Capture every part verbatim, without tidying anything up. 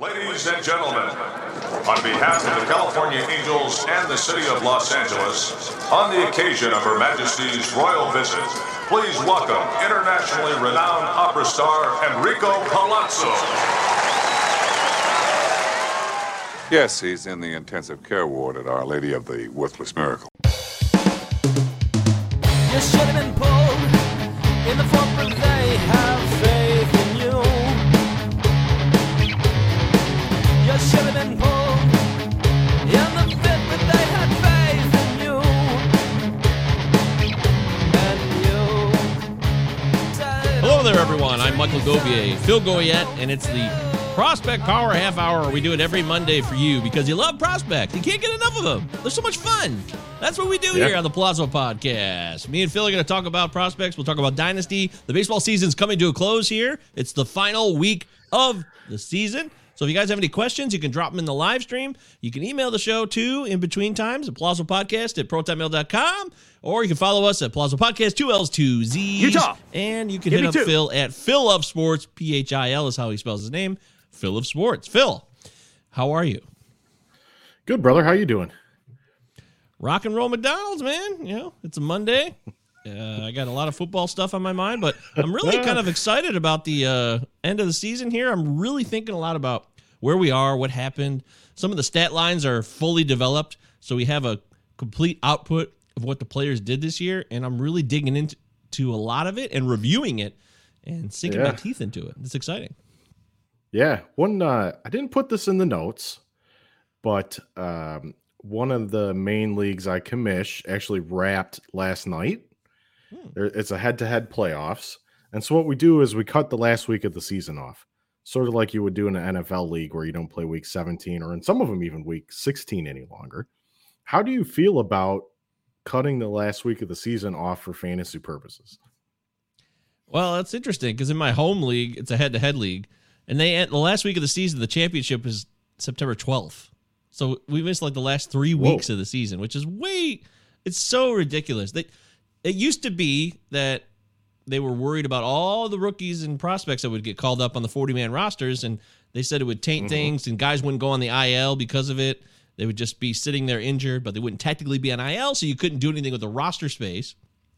Ladies and gentlemen, on behalf of the California Angels and the city of Los Angeles, on the occasion of Her Majesty's royal visit, please welcome internationally renowned opera star Enrico Palazzo. Yes, he's in the intensive care ward at Our Lady of the Worthless Miracle. You should have been pulled in the fourth, but they have faith in you. You should have been pulled in the fifth, but they had faith in you. And you said, Hello there, everyone. I'm Michael Govier, Phil Goyette, and it's the Prospect Power Half Hour. We do it every Monday for you because you love prospects. You can't get enough of them. They're so much fun. That's what we do Yep. here on the Palazzo Podcast. Me and Phil are going to talk about prospects. We'll talk about Dynasty. The baseball season's coming to a close here. It's the final week of the season. So if you guys have any questions, you can drop them in the live stream. You can email the show, too, in between times at Palazzo Podcast at proton mail dot com. Or you can follow us at Palazzo Podcast, two L's, two Z's. Utah. And you can Give hit me up two. Phil at Phil of Sports. P H I L is how he spells his name. Phil of Sports. Phil, how are you? Good, brother. How you doing? Rock and roll McDonald's, man. You know, it's a Monday. Uh, I got a lot of football stuff on my mind, but I'm really kind of excited about the uh, end of the season here. I'm really thinking a lot about where we are, what happened. Some of the stat lines are fully developed, so we have a complete output of what the players did this year, and I'm really digging into to a lot of it and reviewing it and sinking my Yeah. teeth into it. It's exciting. Yeah, one. Uh, I didn't put this in the notes, but um, one of the main leagues I commish actually wrapped last night. Hmm. There, it's a head-to-head playoffs, and so what we do is we cut the last week of the season off, sort of like you would do in an N F L league where you don't play week seventeen, or in some of them even week sixteen any longer. How do you feel about cutting the last week of the season off for fantasy purposes? Well, that's interesting because in my home league, it's a head-to-head league, and they the last week of the season, the championship is September twelfth. So we missed like the last three Whoa. weeks of the season, which is way, it's so ridiculous. They, it used to be that they were worried about all the rookies and prospects that would get called up on the forty-man rosters, and they said it would taint Mm-hmm. things, and guys wouldn't go on the I L because of it. They would just be sitting there injured, but they wouldn't technically be on I L, so you couldn't do anything with the roster space.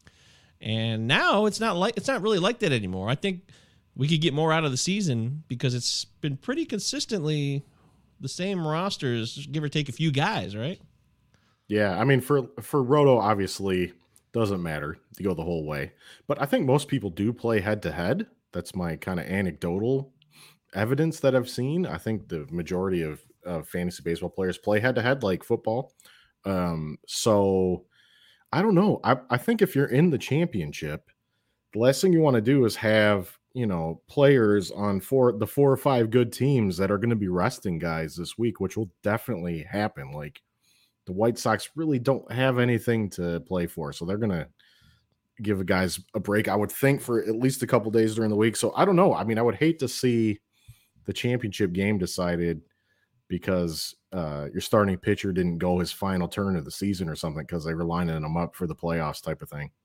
And now it's not like it's not really like that anymore. I think we could get more out of the season because it's been pretty consistently the same rosters, give or take a few guys, right? Yeah, I mean, for for Roto, obviously doesn't matter to go the whole way, but I think most people do play head to head. That's my kind of anecdotal evidence that I've seen. I think the majority of, of fantasy baseball players play head to head like football. Um, so I don't know. I, I think if you're in the championship, the last thing you want to do is have, you know, players on four the four or five good teams that are going to be resting guys this week, which will definitely happen. Like, the White Sox really don't have anything to play for, so they're going to give the guys a break, I would think, for at least a couple days during the week. So I don't know. I mean, I would hate to see the championship game decided because uh, your starting pitcher didn't go his final turn of the season or something because they were lining them up for the playoffs type of thing.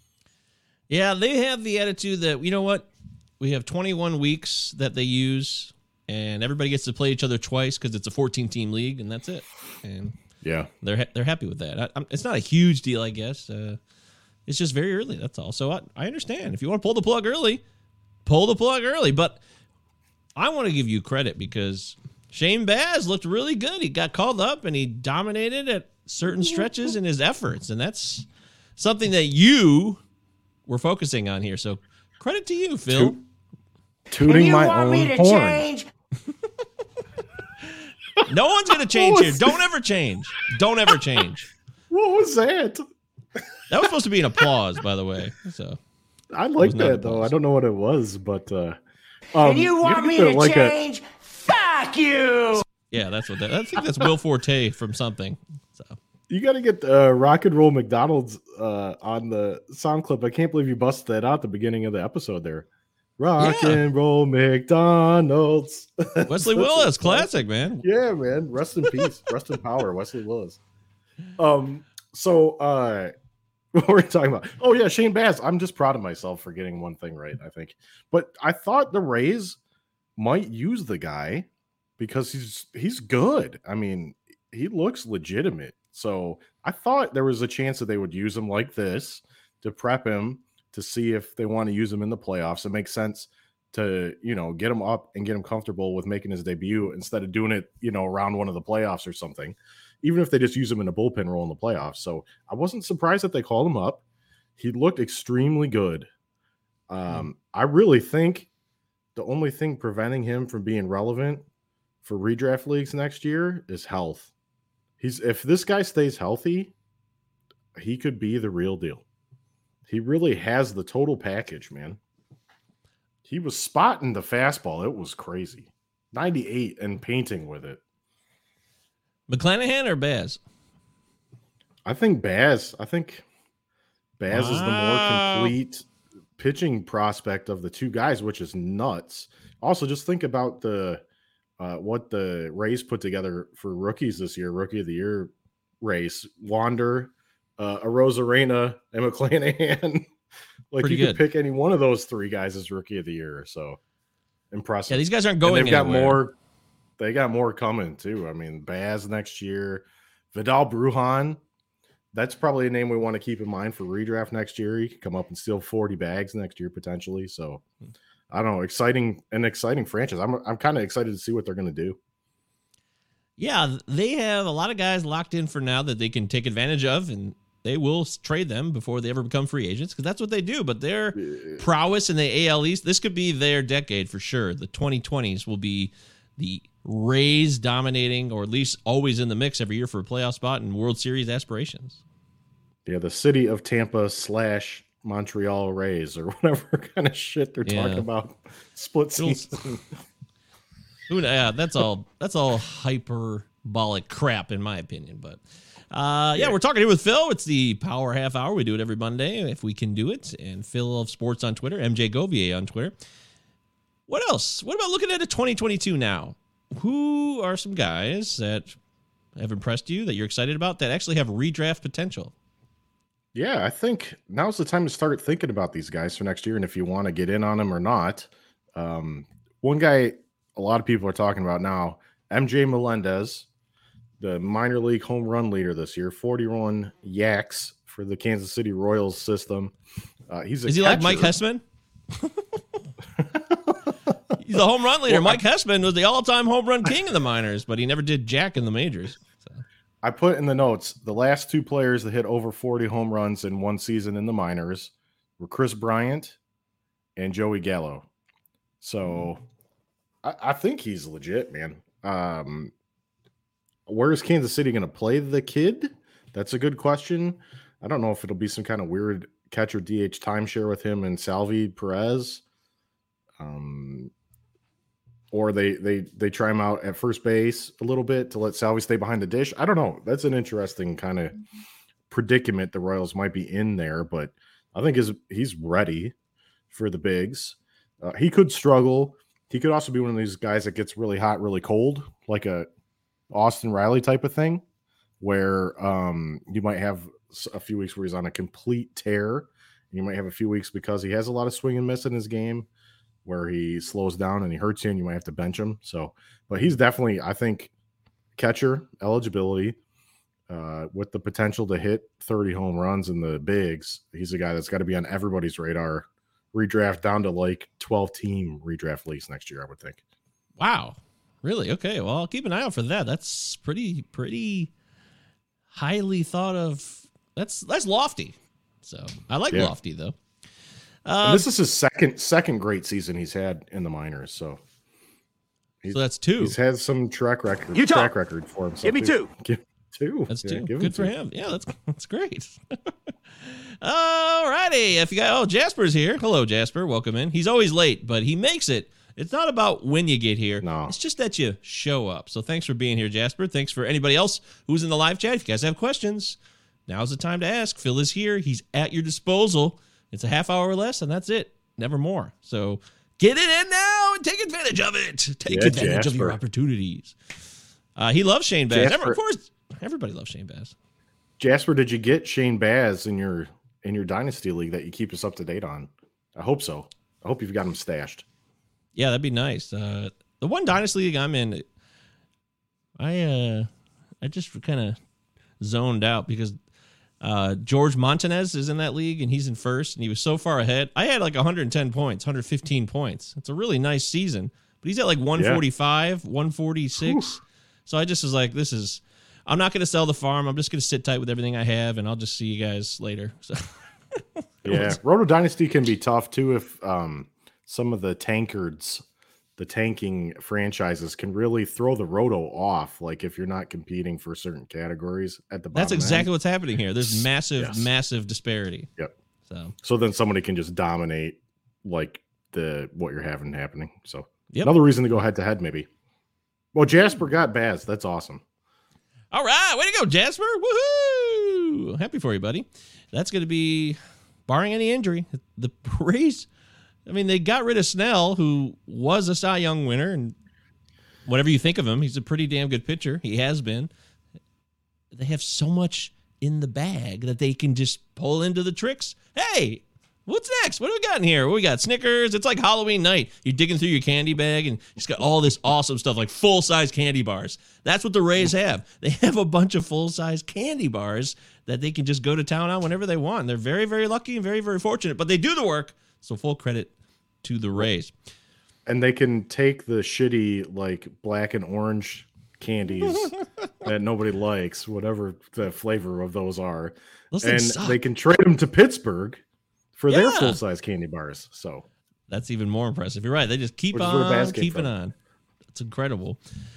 Yeah, they have the attitude that, you know what, we have twenty-one weeks that they use, and everybody gets to play each other twice because it's a fourteen-team league, and that's it. And Yeah. they're ha- they're happy with that. I, I'm, it's not a huge deal, I guess. Uh, it's just very early, that's all. So I, I understand. If you want to pull the plug early, pull the plug early. But I want to give you credit because Shane Baz looked really good. He got called up, and he dominated at certain stretches in his efforts, and that's something that you were focusing on here. So credit to you, Phil. Toot- tooting you my want own me to horn. change? No one's going to change here. Don't ever change. Don't ever change. What was that? That was supposed to be an applause, by the way. So I like was not that, though. applause. I don't know what it was, but uh, um, And you want gotta me get to the- like a- change? Fuck you! yeah, that's what that. I think that's Will Forte from something. So You got to get uh, Rock and Roll McDonald's uh, on the sound clip. I can't believe you busted that out at the beginning of the episode there. Rock Yeah. and Roll McDonald's. Wesley That's Willis, a- classic, man. Yeah, man. Rest in peace. Rest in power, Wesley Willis. Um. So, uh, what were we talking about? Oh yeah, Shane Baz. I'm just proud of myself for getting one thing right, I think. But I thought the Rays might use the guy because he's he's good. I mean, he looks legitimate. So I thought there was a chance that they would use him like this to prep him to see if they want to use him in the playoffs. It makes sense to, you know, get him up and get him comfortable with making his debut instead of doing it, you know, around one of the playoffs or something, even if they just use him in a bullpen role in the playoffs. So I wasn't surprised that they called him up. He looked extremely good. Um, I really think the only thing preventing him from being relevant for redraft leagues next year is health. He's if this guy stays healthy, he could be the real deal. He really has the total package, man. He was spotting the fastball. It was crazy. ninety-eight and painting with it. McClanahan or Baz? I think Baz. I think Baz wow. is the more complete pitching prospect of the two guys, which is nuts. Also, just think about the uh, what the Rays put together for rookies this year, Rookie of the Year race. Wander, uh, Arozarena, and McClanahan. Like Pretty you good. could pick any one of those three guys as Rookie of the Year. So impressive. Yeah, these guys aren't going and they've anywhere. got more. They got more coming too. I mean, Baz next year, Vidal Brujan. That's probably a name we want to keep in mind for redraft next year. He could come up and steal forty bags next year potentially. So I don't know, exciting, an exciting franchise. I'm I'm kind of excited to see what they're going to do. Yeah, they have a lot of guys locked in for now that they can take advantage of, and they will trade them before they ever become free agents because that's what they do. But their prowess in the A L East, this could be their decade for sure. The twenty twenties will be the Rays dominating, or at least always in the mix every year for a playoff spot and World Series aspirations. Yeah, the city of Tampa slash Montreal Rays or whatever kind of shit they're Yeah. talking about. Split season. Ooh, yeah, that's all. That's all hyperbolic crap, in my opinion. But uh, yeah, Yeah. we're talking here with Phil. It's the Power Half Hour. We do it every Monday if we can do it. And Phil of Sports on Twitter, M J Govier on Twitter. What else? What about looking at a twenty twenty-two now? Who are some guys that have impressed you that you're excited about that actually have redraft potential? Yeah, I think now's the time to start thinking about these guys for next year and if you want to get in on them or not. Um, one guy a lot of people are talking about now, M J Melendez, the minor league home run leader this year, forty-one yaks for the Kansas City Royals system. Uh, he's a Is he catcher. like Mike Hessman? He's the home run leader. Well, Mike Hessman was the all-time home run king in the minors, but he never did jack in the majors. So. I put in the notes the last two players that hit over forty home runs in one season in the minors were Chris Bryant and Joey Gallo. So I, I think he's legit, man. Um, where is Kansas City going to play the kid? That's a good question. I don't know if it'll be some kind of weird catcher D H timeshare with him and Salvi Perez. Um, or they they they try him out at first base a little bit to let Salvi stay behind the dish. I don't know. That's an interesting kind of predicament the Royals might be in there, but I think his, he's ready for the bigs. Uh, he could struggle. He could also be one of these guys that gets really hot, really cold, like a Austin Riley type of thing, where um, you might have a few weeks where he's on a complete tear. You might have a few weeks because he has a lot of swing and miss in his game, where he slows down and he hurts you and you might have to bench him. So, but he's definitely, I think, catcher eligibility uh, with the potential to hit thirty home runs in the bigs. He's a guy that's got to be on everybody's radar. Redraft down to like twelve team redraft leagues next year, I would think. Wow. Really? Okay. Well, I'll keep an eye out for that. That's pretty, pretty highly thought of. That's, that's lofty. So I like Yeah. lofty though. And Uh, this is his second second great season he's had in the minors. So, he's, so that's two. he's had some track record Utah. track record for himself. Give me two. Give two. That's Yeah, two. give him Good for two. him. Yeah, that's that's great. All righty. If you got oh Jasper's here. Hello, Jasper. Welcome in. He's always late, but he makes it. It's not about when you get here. No. It's just that you show up. So thanks for being here, Jasper. Thanks for anybody else who's in the live chat. If you guys have questions, now's the time to ask. Phil is here. He's at your disposal. It's a half hour or less, and that's it. Never more. So get it in now and take advantage of it. Take Yeah, advantage of your Jasper. opportunities. Uh, he loves Shane Bass. Jasper. Of course, everybody loves Shane Bass. Jasper, did you get Shane Baz in your in your dynasty league that you keep us up to date on? I hope so. I hope you've got him stashed. Yeah, that'd be nice. Uh, the one dynasty league I'm in, I uh, I just kind of zoned out because uh, George Montanez is in that league and he's in first and he was so far ahead. I had like one hundred ten points, one hundred fifteen points. It's a really nice season, but he's at like one forty-five, yeah. one forty-six. Whew. So I just was like, this is, I'm not going to sell the farm. I'm just going to sit tight with everything I have and I'll just see you guys later. So yeah, was, Roto Dynasty can be tough too if um, some of the tankards, the tanking franchises can really throw the Roto off. Like if you're not competing for certain categories at the bottom. That's exactly end. what's happening here. There's massive, yes. massive disparity. Yep. So, so then somebody can just dominate like the what you're having happening. So yep. another reason to go head to head, maybe. Well, Jasper got Baz. That's awesome. All right, way to go, Jasper! Woohoo! Happy for you, buddy. That's going to be, barring any injury, the Rays. I mean, they got rid of Snell, who was a Cy Young winner, and whatever you think of him, he's a pretty damn good pitcher. He has been. They have so much in the bag that they can just pull into the tricks. Hey, what's next? What do we got in here? What we got? Snickers. It's like Halloween night. You're digging through your candy bag, and it's got all this awesome stuff, like full-size candy bars. That's what the Rays have. They have a bunch of full-size candy bars that they can just go to town on whenever they want. They're very, very lucky and very, very fortunate, but they do the work, so full credit to the Rays. And they can take the shitty, like, black and orange candies that nobody likes, whatever the flavor of those are, those and suck. They can trade them to Pittsburgh for yeah. their full-size candy bars. So that's even more impressive. You're right. They just keep Which on keeping on. It's incredible.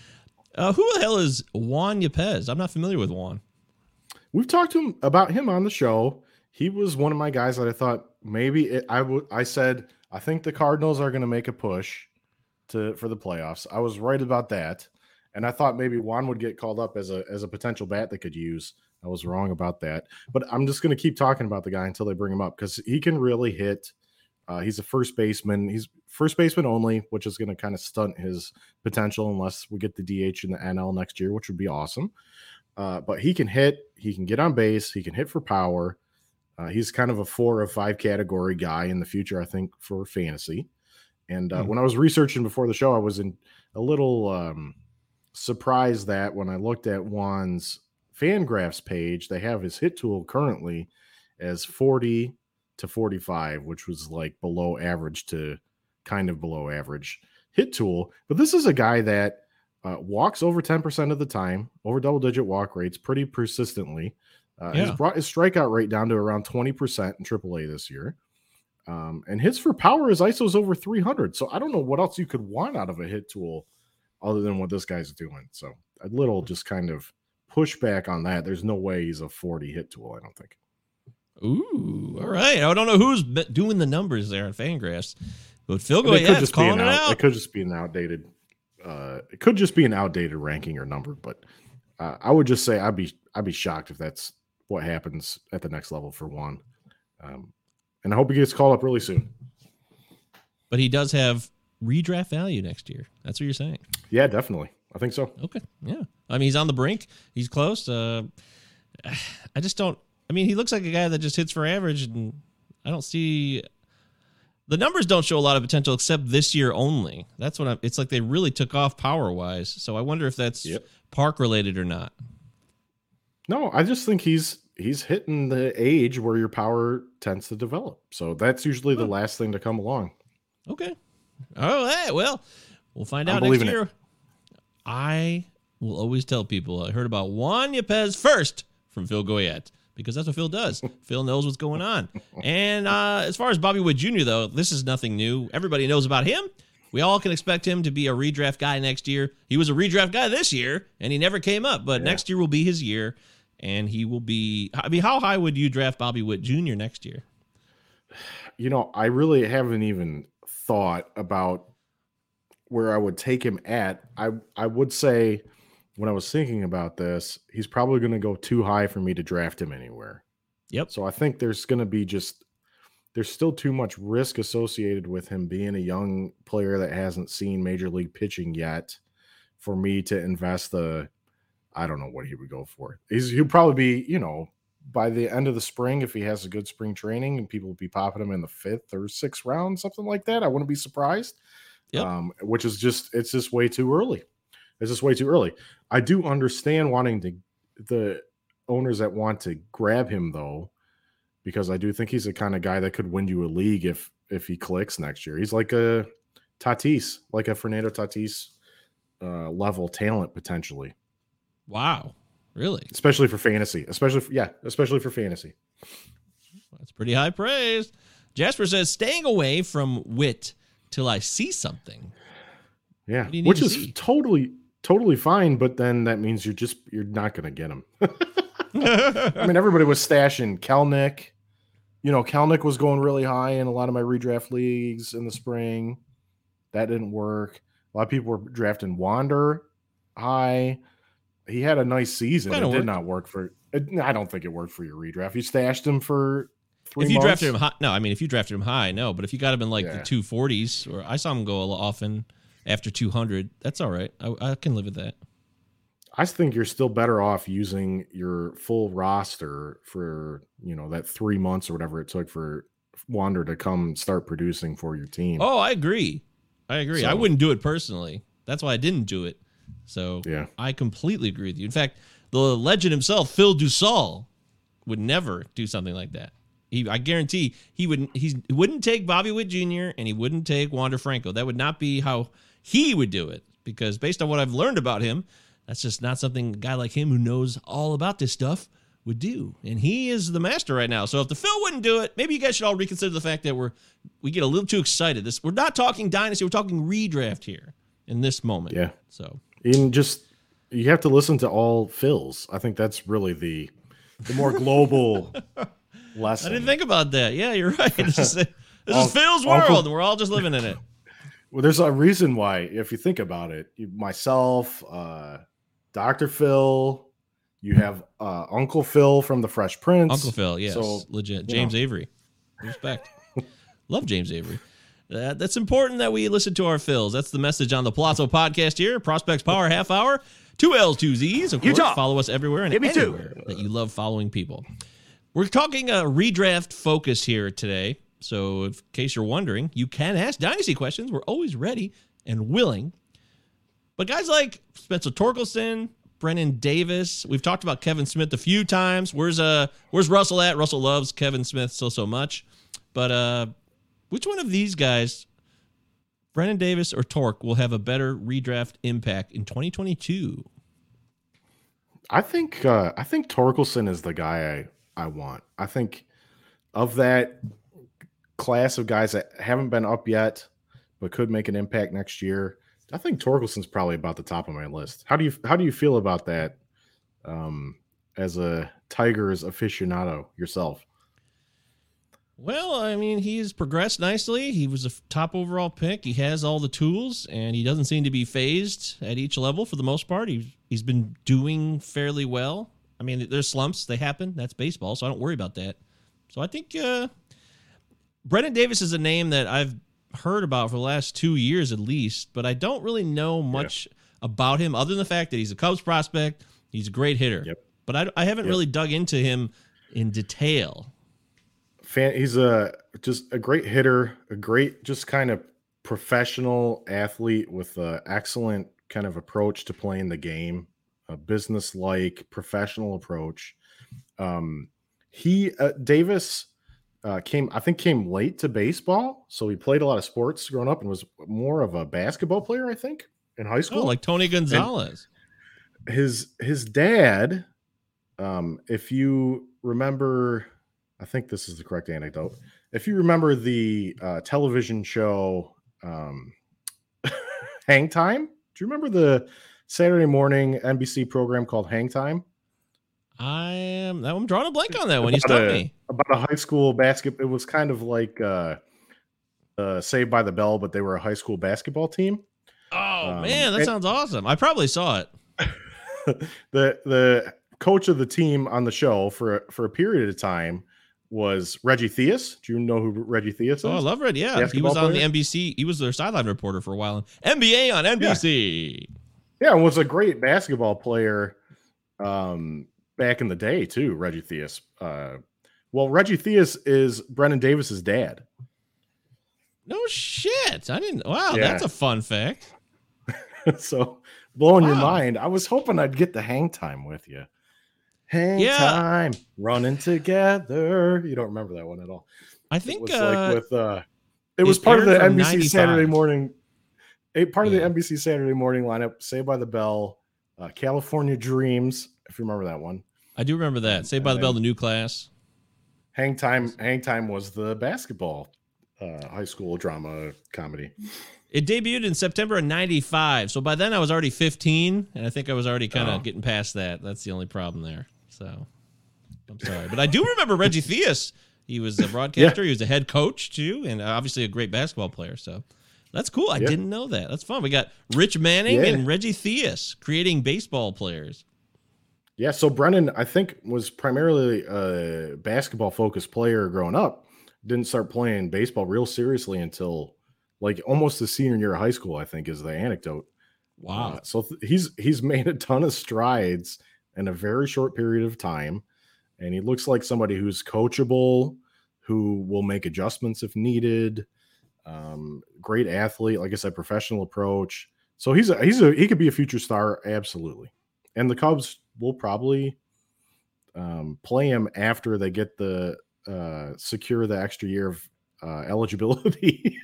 Uh, who the hell is Juan Yepez? I'm not familiar with Juan. We've talked to him about him on the show. He was one of my guys that I thought maybe it, I would. I said I think the Cardinals are going to make a push to for the playoffs. I was right about that, and I thought maybe Juan would get called up as a as a potential bat they could use. I was wrong about that, but I'm just going to keep talking about the guy until they bring him up because he can really hit. Uh, he's a first baseman. He's first baseman only, which is going to kind of stunt his potential unless we get the D H in the N L next year, which would be awesome. Uh, but he can hit. He can get on base. He can hit for power. Uh, he's kind of a four or five category guy in the future, I think, for fantasy. And uh, mm. when I was researching before the show, I was in a little um, surprised that when I looked at Juan's Fangraphs page, they have his hit tool currently as forty to forty-five, which was like below average to kind of below average hit tool. But this is a guy that uh, walks over ten percent of the time, over double digit walk rates pretty persistently. Uh, yeah. He's brought his strikeout rate down to around twenty percent in triple A this year. Um, and hits for power, his I S O's over three hundred. So I don't know what else you could want out of a hit tool other than what this guy's doing. So a little just kind of push back on that. There's no way he's a forty hit tool, I don't think. Ooh, all right. I don't know who's doing the numbers there on Fangraphs, but Phil Goyette's Goyette's calling it out, out. It could just be an outdated. Uh, it could just be an outdated ranking or number, but uh, I would just say I'd be I'd be shocked if that's what happens at the next level for Juan. Um, and I hope he gets called up really soon. But he does have redraft value next year. That's what you're saying. Yeah, definitely. I think so. Okay. Yeah. I mean, he's on the brink. He's close. Uh, I just don't. I mean, he looks like a guy that just hits for average, and I don't see the numbers don't show a lot of potential except this year only. That's what I'm. It's like they really took off power wise. So I wonder if that's yep. park related or not. No, I just think he's he's hitting the age where your power tends to develop. So that's usually the last thing to come along. Okay. All right. Well, we'll find out I'm next year. it. I will always tell people I heard about Juan Yepez first from Phil Goyette because that's what Phil does. Phil knows what's going on. And uh, as far as Bobby Witt Junior, though, this is nothing new. Everybody knows about him. We all can expect him to be a redraft guy next year. He was a redraft guy this year, and he never came up. But yeah. next year will be his year, and he will be – I mean, how high would you draft Bobby Witt Junior next year? You know, I really haven't even thought about where I would take him at. I I would say when I was thinking about this, he's probably going to go too high for me to draft him anywhere. Yep. So I think there's going to be just there's still too much risk associated with him being a young player that hasn't seen major league pitching yet for me to invest the I don't know what he would go for. He's he'll probably be, you know, by the end of the spring, if he has a good spring training and people will be popping him in the fifth or sixth round, something like that, I wouldn't be surprised. Yep. Um, which is just, it's just way too early. It's just way too early. I do understand wanting to the owners that want to grab him though, because I do think he's the kind of guy that could win you a league if if he clicks next year. He's like a Tatis, like a Fernando Tatis uh, level talent potentially. Wow, really? Especially for fantasy. Especially for, yeah, especially for fantasy. That's pretty high praise. Jasper says, staying away from Witt till I see something. Yeah, do you need which to is see? totally, totally fine. But then that means you're just you're not going to get him. I mean, everybody was stashing Kelnick. You know, Kelnick was going really high in a lot of my redraft leagues in the spring. That didn't work. A lot of people were drafting Wander high. He had a nice season. Kinda It did worked. not work for. It, I don't think it worked for your redraft. You stashed him for three If you months. drafted him high, no, I mean, if you drafted him high, no. But if you got him in like Yeah. the two forties, or I saw him go a lot often after two hundred, that's all right. I, I can live with that. I think you're still better off using your full roster for, you know, that three months or whatever it took for Wander to come start producing for your team. Oh, I agree. I agree. So- I wouldn't do it personally. That's why I didn't do it. So Yeah. I completely agree with you. In fact, the legend himself, Phil Dussault, would never do something like that. He, I guarantee he would. He's, he wouldn't take Bobby Witt Junior and he wouldn't take Wander Franco. That would not be how he would do it. Because based on what I've learned about him, that's just not something a guy like him who knows all about this stuff would do. And he is the master right now. So if the Phil wouldn't do it, maybe you guys should all reconsider the fact that we're we get a little too excited. This we're not talking dynasty, we're talking redraft here in this moment. Yeah. So And just you have to listen to all Phils. I think that's really the the more global I lesson. didn't think about that. Yeah, you're right. This is, this is Uncle- Phil's world, Uncle- and we're all just living in it. Well, there's a reason why, if you think about it, you, myself, uh, Doctor Phil, you have uh, Uncle Phil from the Fresh Prince. Uncle Phil, yes, So, legit. you James know. Avery, respect. Love James Avery. That, that's important that we listen to our Phils. That's the message on the Palazzo podcast here. Prospects Power Half Hour. Two L's, two Z's. Of course, Utah. follow us everywhere and Give me two. anywhere that you love following people. We're talking a redraft focus here today. So in case you're wondering, you can ask Dynasty questions. We're always ready and willing. But guys like Spencer Torkelson, Brennan Davis, we've talked about Kevin Smith a few times. Where's uh where's Russell at? Russell loves Kevin Smith so so much. But uh which one of these guys, Brennan Davis or Torque, will have a better redraft impact in twenty twenty-two? I think uh, I think Torkelson is the guy I, I want. I think of that class of guys that haven't been up yet, but could make an impact next year. I think Torkelson's probably about the top of my list. How do you how do you feel about that um, as a Tigers aficionado yourself? Well, I mean, he's progressed nicely. He was a f- top overall pick. He has all the tools, and he doesn't seem to be phased at each level for the most part. He's, he's been doing fairly well. I mean, there's slumps. They happen. That's baseball, so I don't worry about that. So I think uh, Brennan Davis is a name that I've heard about for the last two years at least, but I don't really know much about him other than the fact that he's a Cubs prospect. He's a great hitter. Yep. But I, I haven't Yep. really dug into him in detail. Fan, he's a just a great hitter, a great just kind of professional athlete with an excellent kind of approach to playing the game, a business-like professional approach. Um, he uh, Davis uh, came, I think, came late to baseball, so he played a lot of sports growing up and was more of a basketball player, I think, in high school. Oh, like Tony Gonzalez. his his dad, um, if you remember, I think this is the correct anecdote. If you remember the uh, television show um, Hang Time, do you remember the Saturday morning N B C program called Hang Time? I am. I'm drawing a blank on that one. You About stumped a- me. About a high school basket. It was kind of like uh, uh, Saved by the Bell, but they were a high school basketball team. Oh um, man, that and- sounds awesome. I probably saw it. the the coach of the team on the show for for a period of time was Reggie Theus. Do you know who Reggie Theus is? Oh, I love it. Yeah, he Basketball was on the player? N B C. He was their sideline reporter for a while. N B A on N B C. Yeah, and was a great basketball player um, back in the day too. Reggie Theus. Uh, well, Reggie Theus is Brennan Davis's dad. No shit. I didn't. Wow, Yeah. that's a fun fact. So blowing your Wow. mind. I was hoping I'd get the hang time with you. Hang Yeah. time, running together. You don't remember that one at all. I It think was uh, like with uh it it was part of aired the from N B C Saturday ninety-five. morning a part of Yeah. the N B C Saturday morning lineup, Saved by the Bell, uh, California Dreams, if you remember that one. I do remember that. Um, Saved by and the Bell, then- the new class. Hang time, hang time was the basketball uh, high school drama comedy. It debuted in September of ninety-five. So by then I was already fifteen, and I think I was already kind of Oh. getting past that. That's the only problem there. So I'm sorry. But I do remember Reggie Theus. He was a broadcaster. He was a head coach, too, and obviously a great basketball player. So that's cool. I Yeah. didn't know that. That's fun. We got Rich Manning Yeah. and Reggie Theus creating baseball players. Yeah, so Brennan, I think, was primarily a basketball focused player growing up. Didn't start playing baseball real seriously until like almost the senior year of high school, I think, is the anecdote. Wow. Uh, so th- he's he's made a ton of strides in a very short period of time, and he looks like somebody who's coachable, who will make adjustments if needed. Um, great athlete, like I said, professional approach. So he's a, he's a he could be a future star, absolutely. And the Cubs will probably um, play him after they get the uh, secure the extra year of uh, eligibility.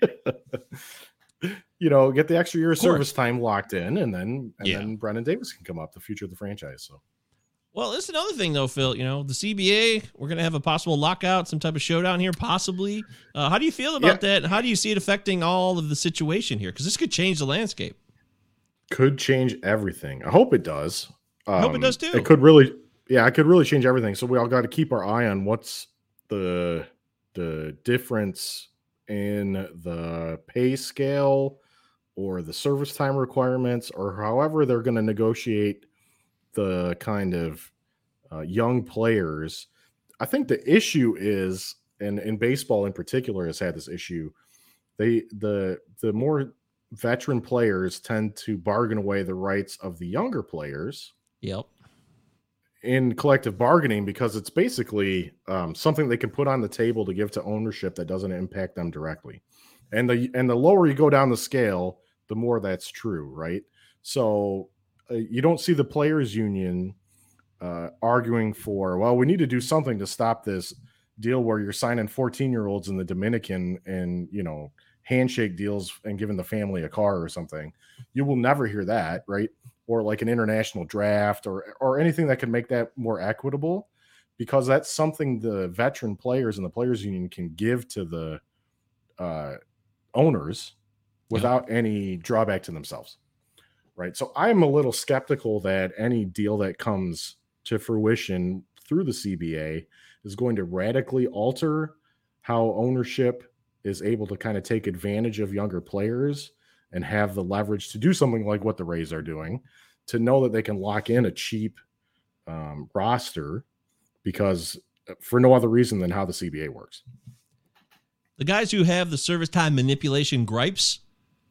You know, get the extra year of, Of course. service time locked in, and then and Yeah. then Brendan Davis can come up, the future of the franchise. So Well, that's another thing, though, Phil. You know, the C B A, we're going to have a possible lockout, some type of showdown here, possibly. Uh, how do you feel about that? How do you see it affecting all of the situation here? Because this could change the landscape. could change everything. I hope it does. I hope it Um, does too. It could really, yeah, it could really change everything. So we all got to keep our eye on what's the the difference in the pay scale or the service time requirements, or however they're going to negotiate the kind of uh, young players. I think the issue is, and in baseball in particular has had this issue. They the the more veteran players tend to bargain away the rights of the younger players Yep. in collective bargaining, because it's basically um, something they can put on the table to give to ownership that doesn't impact them directly. And the and the lower you go down the scale, the more that's true, right? So uh, you don't see the players union uh, arguing for, well, we need to do something to stop this deal where you're signing fourteen year olds in the Dominican and, you know, handshake deals and giving the family a car or something. You will never hear that, right? Or like an international draft or or anything that can make that more equitable, because that's something the veteran players and the players union can give to the uh, owners without any drawback to themselves, right? So I'm a little skeptical that any deal that comes to fruition through the C B A is going to radically alter how ownership is able to kind of take advantage of younger players and have the leverage to do something like what the Rays are doing, to know that they can lock in a cheap um, roster, because for no other reason than how the C B A works. The guys who have the service time manipulation gripes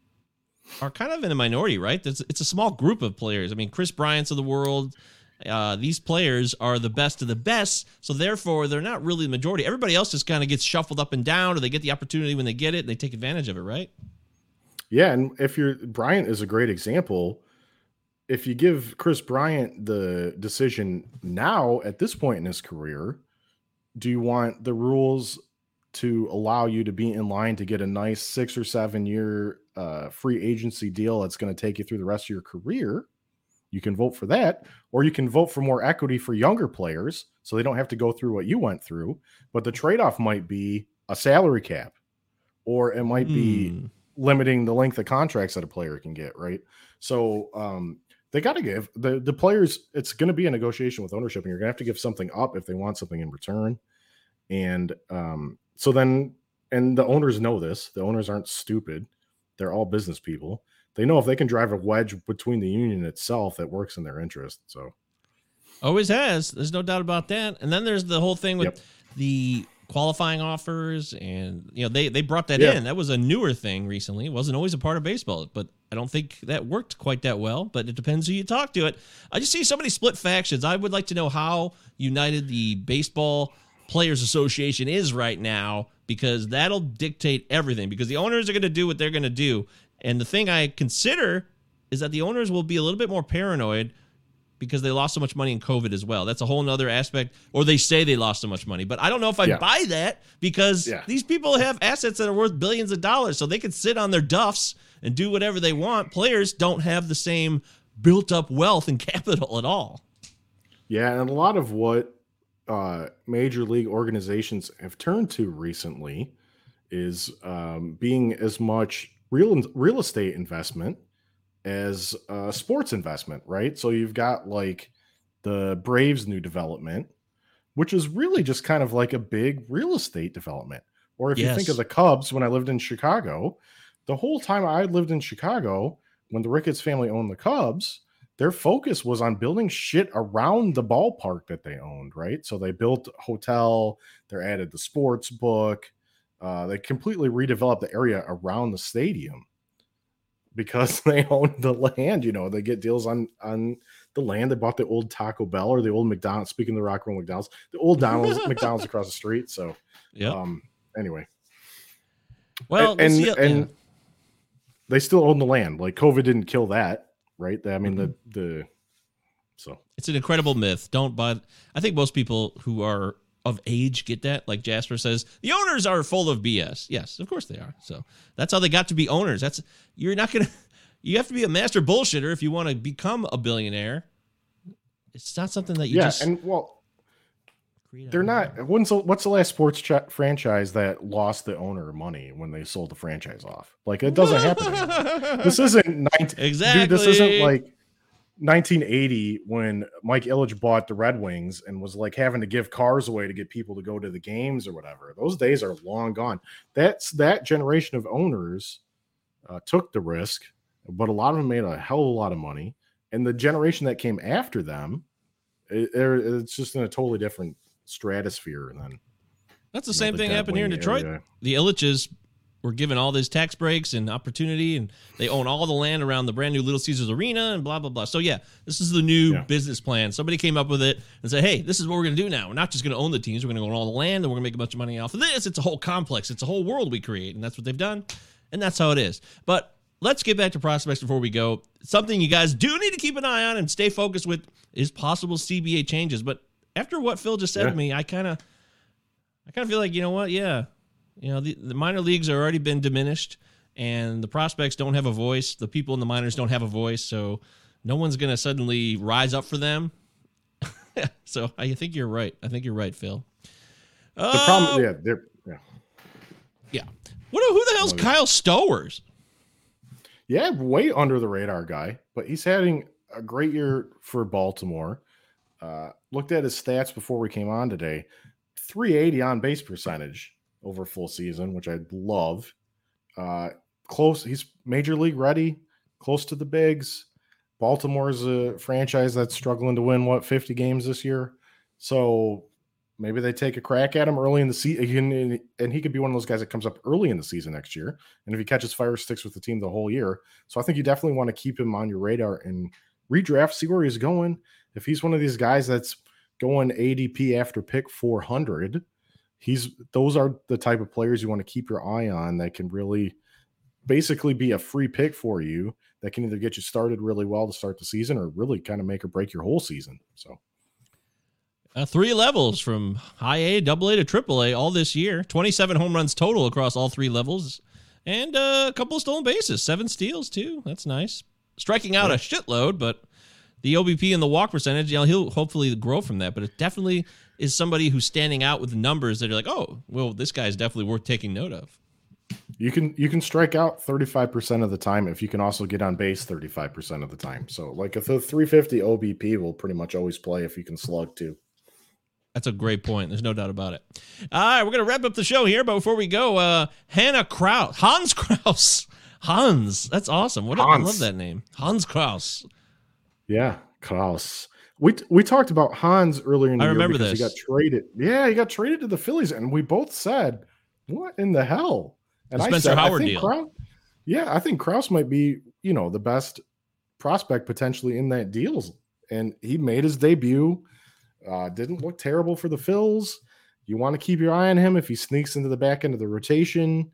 are kind of in a minority, right? It's, it's a small group of players. I mean, Chris Bryant's of the world, uh, these players are the best of the best, so therefore they're not really the majority. Everybody else just kind of gets shuffled up and down, or they get the opportunity when they get it, and they take advantage of it, right? Yeah, and if you're Bryant is a great example. If you give Chris Bryant the decision now at this point in his career, do you want the rules to allow you to be in line to get a nice six or seven year uh, free agency deal that's going to take you through the rest of your career? You can vote for that, or you can vote for more equity for younger players so they don't have to go through what you went through. But the trade-off might be a salary cap, or it might be Hmm. limiting the length of contracts that a player can get, right? So um, they got to give the, the players, it's going to be a negotiation with ownership, and you're going to have to give something up if they want something in return. And um, so then, and the owners know this, the owners aren't stupid. They're all business people. They know if they can drive a wedge between the union itself, that works in their interest. So Always has. There's no doubt about that. And then there's the whole thing with Yep. the qualifying offers, and you know they they brought that Yeah. in. That was a newer thing recently. It wasn't always a part of baseball, but I don't think that worked quite that well. But it depends who you talk to. It. I just see so many split factions. I would like to know how united the Baseball Players Association is right now, because that'll dictate everything. Because the owners are going to do what they're going to do, and the thing I consider is that the owners will be a little bit more paranoid because they lost so much money in COVID as well. That's a whole nother aspect, or they say they lost so much money. But I don't know if I Yeah. buy that because Yeah. these people have assets that are worth billions of dollars, so they can sit on their duffs and do whatever they want. Players don't have the same built-up wealth and capital at all. Yeah, and a lot of what uh, major league organizations have turned to recently is um, being as much real real estate investment as uh, sports investment, right? So you've got like the Braves' new development, which is really just kind of like a big real estate development. Or if you think Yes. of the Cubs, when I lived in Chicago, the whole time I lived in Chicago, when the Ricketts family owned the Cubs, their focus was on building shit around the ballpark that they owned, right? So they built a hotel, they added the sports book, uh, they completely redeveloped the area around the stadium because they owned the land. You know, they get deals on on the land. They bought the old Taco Bell or the old McDonald's. Speaking of the Rock Roll McDonald's, the old Donald's McDonald's across the street. So, Yeah. um, anyway, Well, and let's see- and, and yeah. they still own the land. Like COVID didn't kill that, right? I mean the the so It's an incredible myth. Don't buy. I think most people who are of age get that. Like Jasper says, the owners are full of B S. Yes, of course they are. So that's how they got to be owners. That's you're not gonna. You have to be a master bullshitter if you want to become a billionaire. It's not something that you yeah, just. and well, create they're on your not. When's the, what's the last sports ch- franchise that lost the owner money when they sold the franchise off? Like it doesn't happen anymore. This isn't nineteen Exactly. Dude, this isn't like nineteen eighty when Mike Ilitch bought the Red Wings and was like having to give cars away to get people to go to the games or whatever. Those days are long gone. That's that generation of owners uh, took the risk, but a lot of them made a hell of a lot of money. And the generation that came after them, it, it's just in a totally different stratosphere than That's the you know, same the thing dead happened here in wing Detroit. area. The Illiches were given all these tax breaks and opportunity, and they own all the land around the brand new Little Caesars Arena and blah, blah, blah. So, yeah, this is the new Yeah. business plan. Somebody came up with it and said, hey, this is what we're going to do now. We're not just going to own the teams. We're going to own all the land, and we're going to make a bunch of money off of this. It's a whole complex. It's a whole world we create, and that's what they've done, and that's how it is. But let's get back to prospects before we go. Something you guys do need to keep an eye on and stay focused with is possible C B A changes. But after what Phil just said Yeah. to me, I kind of I kind of feel like, you know what? Yeah. You know, the, the minor leagues have already been diminished, and the prospects don't have a voice. The people in the minors don't have a voice, so no one's going to suddenly rise up for them. So I think you're right. I think you're right, Phil. The problem, yeah, they're yeah. Yeah. What? Who the hell's Love it. Kyle Stowers? Yeah, way under the radar guy, but he's having a great year for Baltimore. Uh, looked at his stats before we came on today. three eighty on base percentage over full season, which I love. Uh, close, he's major league ready, close to the bigs. Baltimore's a franchise that's struggling to win what fifty games this year, so maybe they take a crack at him early in the season, and he could be one of those guys that comes up early in the season next year. And if he catches fire, sticks with the team the whole year. So I think you definitely want to keep him on your radar and redraft, see where he's going. If he's one of these guys that's going A D P after pick four hundred, he's those are the type of players you want to keep your eye on that can really basically be a free pick for you that can either get you started really well to start the season or really kind of make or break your whole season. So Uh, three levels from high A, double A to triple A all this year. twenty-seven home runs total across all three levels. And uh, a couple of stolen bases. Seven steals, too. That's nice. Striking out Yeah. a shitload, but the O B P and the walk percentage, you know, he'll hopefully grow from that. But it definitely is somebody who's standing out with numbers that are like, oh, well, this guy is definitely worth taking note of. you can you can strike out thirty-five percent of the time if you can also get on base thirty-five percent of the time. So like a three fifty O B P will pretty much always play if you can slug too. That's a great point. There's no doubt about it. All right, we're going to wrap up the show here, but before we go, uh, Hannah Kraus, Hans Kraus, Hans, that's awesome. What a- I Hans. love that name, Hans Kraus. Yeah, Kraus. We we talked about Hans earlier in the I year remember because this. he got traded. Yeah, he got traded to the Phillies, and we both said, "What in the hell?" And The I Spencer said, Howard I think deal. Kraus, yeah, I think Kraus might be, you know, the best prospect potentially in that deal, and he made his debut. Uh, didn't look terrible for the Phils. You want to keep your eye on him if he sneaks into the back end of the rotation.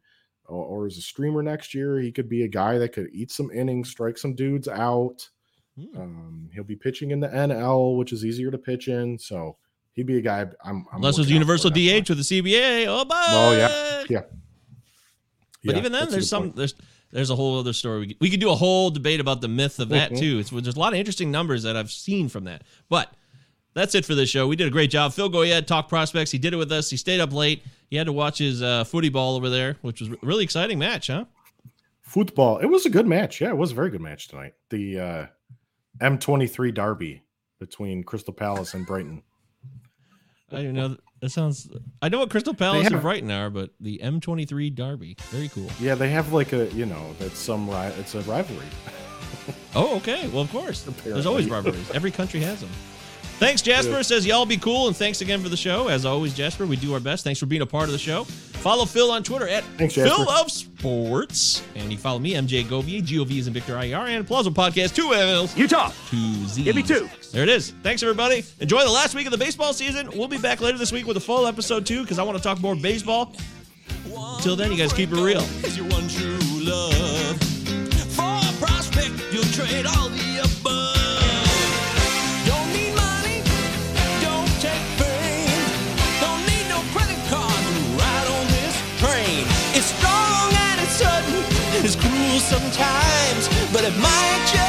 or, or as a streamer next year, he could be a guy that could eat some innings, strike some dudes out. Hmm. Um, he'll be pitching in the N L, which is easier to pitch in. So he'd be a guy. I'm, I'm Unless it was looking out universal for D that H with the C B A. Oh, but Oh, yeah. Yeah. But Yeah, even then, that's a there's good some point. there's there's a whole other story. We could, we could do a whole debate about the myth of that Mhm. too. It's there's a lot of interesting numbers that I've seen from that. But that's it for this show. We did a great job. Phil Goyette talked prospects. He did it with us. He stayed up late. He had to watch his uh, footy ball over there, which was a really exciting match, huh? Football. It was a good match. Yeah, it was a very good match tonight. The uh, M twenty-three derby between Crystal Palace and Brighton. I don't know. That sounds. I know what Crystal Palace have- and Brighton are, but the M twenty-three Derby, very cool. Yeah, they have like a, you know, that's some ri- it's a rivalry. Oh, okay. Well, of course. There's Apparently. always rivalries. Every country has them. Thanks, Jasper. Yeah. Says y'all be cool, and thanks again for the show. As always, Jasper, we do our best. Thanks for being a part of the show. Follow Phil on Twitter at Thanks, Jasper. Phil of Sports, and you follow me, M J Govier, G O V is in Victor I E R, and Plausible Podcast, two L's, Utah. two Z's. Give me two. There it is. Thanks, everybody. Enjoy the last week of the baseball season. We'll be back later this week with a full episode two because I want to talk more baseball. Till then, you guys keep it real. Is your one true love. For a prospect, you'll trade all the above. Don't need money, don't take fame. Don't need no credit card to ride on this train. It's strong and it's sudden, it's cruel sometimes, but it might just